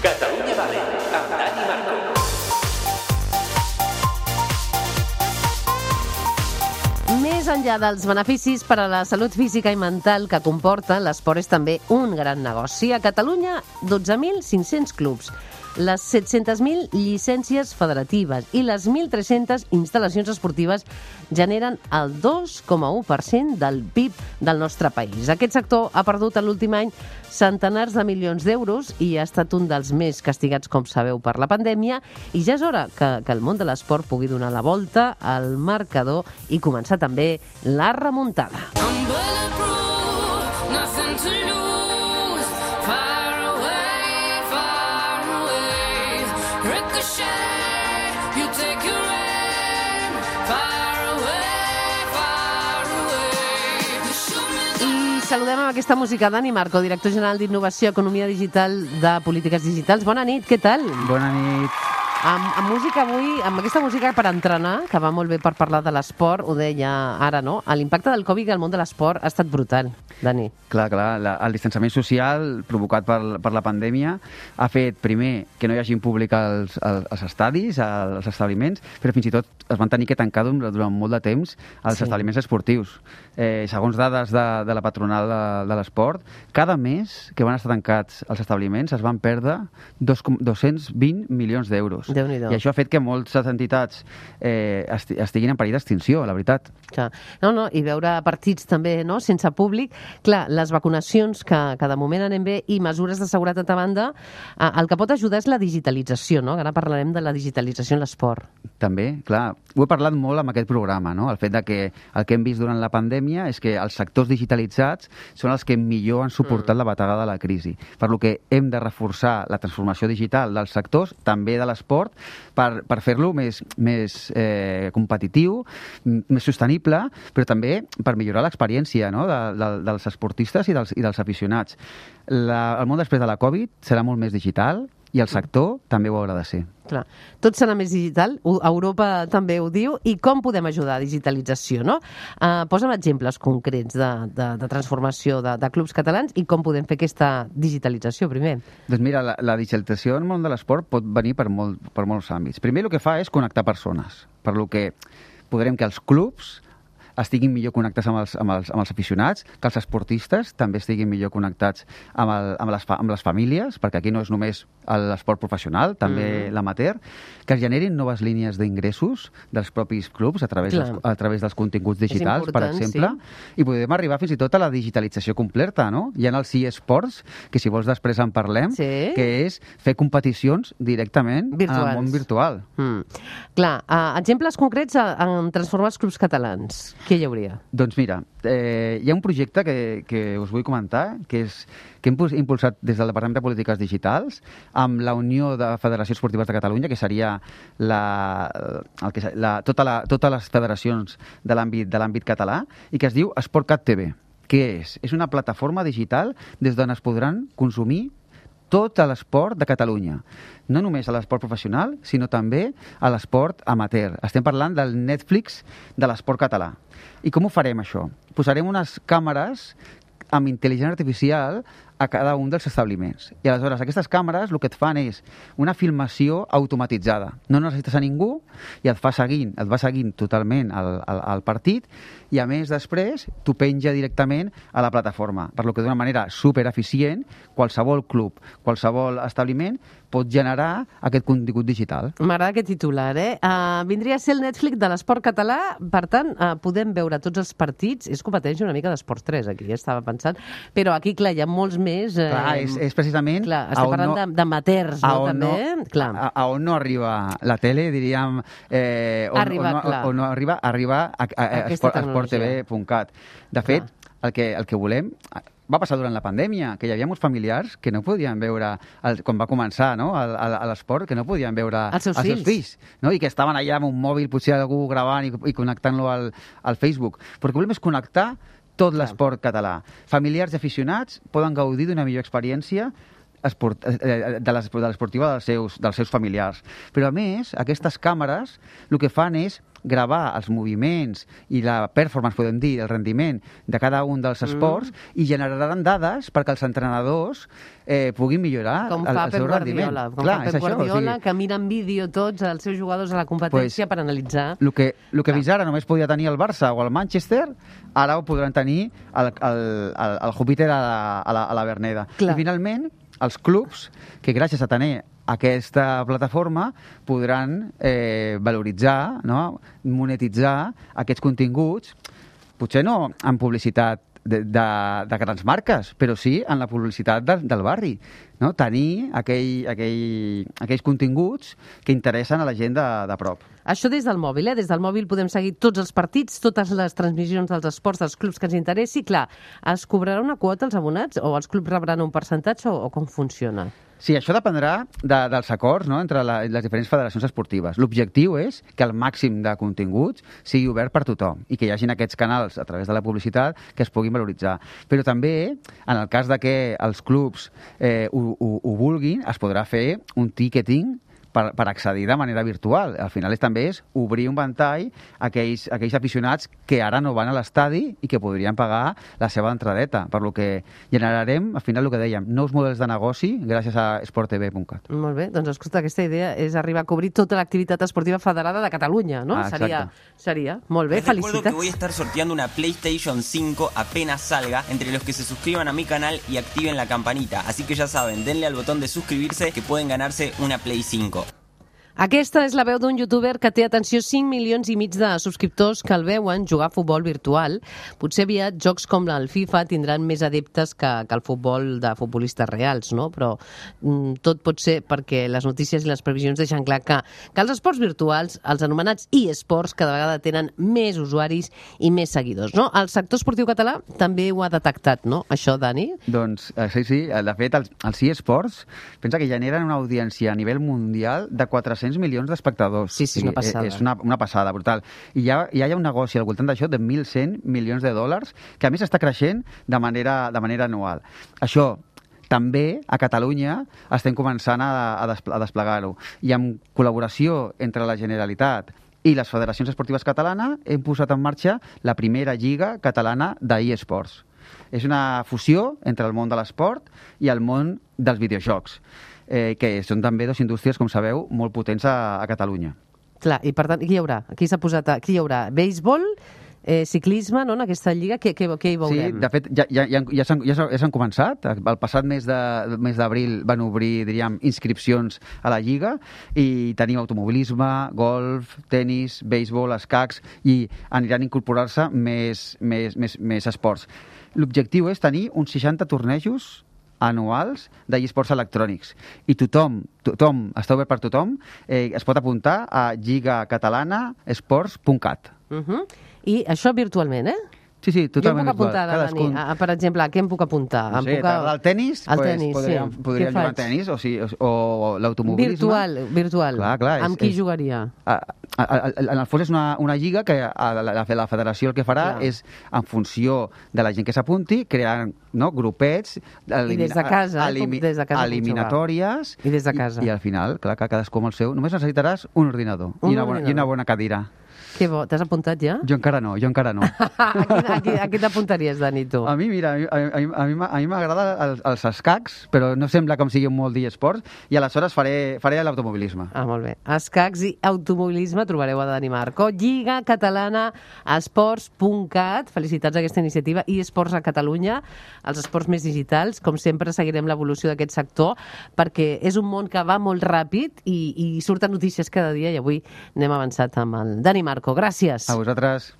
Catalunya Bàsquet, amb Dani Marco. Més enllà dels beneficis per a la salut física i mental que comporta, l'esport és també un gran negoci. A Catalunya, 12.500 clubs, les 700.000 llicències federatives i les 1.300 instal·lacions esportives generen el 2,1% del PIB del nostre país. Aquest sector ha perdut en l'últim any centenars de milions d'euros i ha estat un dels més castigats, com sabeu, per la pandèmia, i ja és hora que el món de l'esport pugui donar la volta al marcador i començar també la remuntada. Saludem amb aquesta música Dani Marco, director general d'Innovació, Economia Digital de Polítiques Digitals. Bona nit, què tal? Bona nit. Amb música avui, amb aquesta música per entrenar, que va molt bé per parlar de l'esport, ho deia ara, no? L'impacte del Covid al món de l'esport ha estat brutal, Dani. Clar, el distanciament social provocat per la pandèmia ha fet, primer, que no hi hagi públic als estadis, als establiments, però fins i tot es van tenir que tancar durant molt de temps els establiments esportius. Segons dades de la patronal de l'esport, cada mes que van estar tancats els establiments es van perdre 220 milions d'euros. Déu-n'hi-do. I això ha fet que moltes entitats estiguin en perill d'extinció, la veritat. Clar. No, i veure partits també, no?, sense públic. Clar, les vacunacions que de moment anem bé i mesures de seguretat a banda, el que pot ajudar és la digitalització, no? Ara parlarem de la digitalització en l'esport. També, clar. Ho he parlat molt amb aquest programa, no? El fet de que el que hem vist durant la pandèmia és que els sectors digitalitzats són els que millor han suportat la bategada de la crisi. Per lo que hem de reforçar la transformació digital dels sectors, també de l'esport, per fer-lo més competitiu, més sostenible, però també per millorar l'experiència, no?, dels esportistes i dels aficionats. El món després de la Covid serà molt més digital i el sector també ho haurà de ser. Clar. Tot serà més digital, Europa també ho diu, i com podem ajudar a digitalització, no? Posa'm exemples concrets de transformació de clubs catalans i com podem fer aquesta digitalització, primer. Doncs mira, la digitalització en el món de l'esport pot venir per molts àmbits. Primer, el que fa és connectar persones, per lo que podrem que els clubs estiguin millor connectats amb els aficionats, que els esportistes també estiguin millor connectats amb les famílies, perquè aquí no és només l'esport professional, també l'amateur, que es generin noves línies d'ingressos dels propis clubs a través dels continguts digitals, per exemple, i podem arribar fins i tot a la digitalització completa, no? Hi ha els eSports, que si vols després en parlem, que és fer competicions directament al món virtual. Clar, exemples concrets en transformar els clubs catalans. Què hi hauria? Doncs mira, hi ha un projecte que us vull comentar, que hem impulsat des del Departament de Polítiques Digitals amb la Unió de Federacions Esportives de Catalunya, que seria totes les federacions de l'àmbit català, i que es diu EsportCat TV. Què és? És una plataforma digital des d'on es podran consumir tot l'esport de Catalunya. No només a l'esport professional, sinó també a l'esport amateur. Estem parlant del Netflix de l'esport català. I com ho farem, això? Posarem unes càmeres amb intel·ligència artificial a cada un dels establiments. I aleshores aquestes càmeres el que et fan és una filmació automatitzada. No necessites a ningú i et va seguint totalment el partit, i a més després t'ho penja directament a la plataforma, per lo que d'una manera supereficient qualsevol club, qualsevol establiment pot generar aquest contingut digital. M'agrada aquest titular, vindria a ser el Netflix de l'esport català, per tant, podem veure tots els partits. És competència una mica d'Esports 3, aquí, estava pensant, però aquí, clar, hi ha molts més... Clar, és precisament... Clar, estem parlant d'amateurs, no, també? A on no arriba la tele, diríem... On no arriba a sporttv.cat. De fet, el que volem... Va passar durant la pandèmia, que hi havia molts familiars que no podien veure, quan va començar, no?, a l'esport, que no podien veure els seus fills, no?, i que estaven allà amb un mòbil, potser algú gravant i connectant-lo al Facebook. Però el que volem és connectar tot l'esport català. Familiars i aficionats poden gaudir d'una millor experiència de l'esportiva dels seus familiars. Però, a més, aquestes càmeres el que fan és gravar els moviments i la performance, podem dir, el rendiment de cada un dels esports i generaran dades perquè els entrenadors puguin millorar el seu rendiment. Com fa Pep Guardiola, que miren vídeo tots els seus jugadors a la competència per analitzar. El que fins ara només podia tenir el Barça o el Manchester, ara ho podran tenir el Júpiter a la Verneda. I finalment, els clubs, que gràcies a tenir aquesta plataforma podran valoritzar, no? Monetitzar aquests continguts, potser no en publicitat de grans marques, però sí en la publicitat del barri, no? Tenir aquells continguts que interessen a la gent de prop. Això des del mòbil, Des del mòbil podem seguir tots els partits, totes les transmissions dels esports dels clubs que ens interessi. Clar, es cobrarà una quota als abonats o els clubs rebran un percentatge o com funciona? Sí, això dependrà dels acords, no?, entre les diferents federacions esportives. L'objectiu és que el màxim de continguts sigui obert per tothom i que hi hagin aquests canals a través de la publicitat que es puguin valoritzar. Però també, en el cas de que els clubs ho vulguin, es podrà fer un ticketing per accedir de manera virtual. Al final també és obrir un ventall a aquells aficionats que ara no van a l'estadi i que podrien pagar la seva entradeta. Per lo que generarem, al final el que dèiem, nous models de negoci gràcies a sporttv.cat. Molt bé, doncs escolta, aquesta idea és arribar a cobrir tota l'activitat esportiva federada de Catalunya, no? Seria. Molt bé, felicitats. Recuerdo que voy a estar sorteando una PlayStation 5 apenas salga entre los que se suscriban a mi canal y activen la campanita. Así que ya saben, denle al botón de suscribirse que pueden ganarse una Play 5. Aquesta és la veu d'un youtuber que té, atenció, 5 milions i mig de subscriptors que el veuen jugar a futbol virtual. Potser aviat jocs com el FIFA tindran més adeptes que el futbol de futbolistes reals, no? Però tot pot ser perquè les notícies i les previsions deixen clar que els esports virtuals, els anomenats eSports, cada vegada tenen més usuaris i més seguidors, no? El sector esportiu català també ho ha detectat, no? Això, Dani? Doncs sí. De fet, els eSports pensa que generen una audiència a nivell mundial de 400 milions d'espectadors. Sí, és una passada. És una passada brutal. I ja hi ha un negoci al voltant d'això de 1.100 milions de dòlars, que a més està creixent de manera anual. Això també a Catalunya estem començant a desplegar-ho. I amb col·laboració entre la Generalitat i les federacions esportives catalanes hem posat en marxa la primera lliga catalana d'eSports. És una fusió entre el món de l'esport i el món dels videojocs, que són també dues indústries, com sabeu, molt potents a Catalunya. Clar, i per tant, qui hi haurà? Qui hi haurà? Béisbol, ciclisme, no?, en aquesta lliga, què hi veurem? Sí, de fet, ja s'han començat. El passat mes d'abril van obrir, diríem, inscripcions a la lliga i tenim automobilisme, golf, tenis, béisbol, escacs, i aniran a incorporar-se més esports. L'objectiu és tenir uns 60 tornejos anuals d'esports electrònics. I tothom, està obert per tothom, es pot apuntar a lligacatalanaesports.cat. I això virtualment, Sí, totalment virtual. Jo em puc apuntar, Dani, per exemple, a què em puc apuntar? No sé, el tenis, podríem jugar al tenis, o l'automobilisme. Virtual. Clar. Amb qui jugaria? En el fons és una lliga que la federació el que farà és, en funció de la gent que s'apunti, crear grupets, i des de casa, eliminatòries, i des de casa. I al final, clar, que cadascú amb el seu. Només necessitaràs un ordinador i una bona cadira. Que bo, t'has apuntat ja? Jo encara no. A què t'apuntaries, Dani, tu? A mi, mira, a mi m'agrada els escacs, però no sembla com sigui molt d'esports, i aleshores faré l'automobilisme. Molt bé. Escacs i automobilisme trobareu a Dani Marco. Lliga Catalana Esports.cat. Felicitats a aquesta iniciativa. eSports a Catalunya, els esports més digitals. Com sempre, seguirem l'evolució d'aquest sector, perquè és un món que va molt ràpid i surten notícies cada dia, i avui n'hem avançat amb el Dani Marco. Gràcies. A vosaltres.